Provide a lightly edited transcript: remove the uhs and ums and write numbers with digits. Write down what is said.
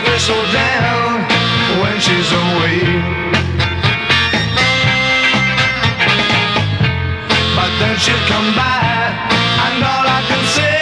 whistle down when she's away. But then she'll come by, and all I can say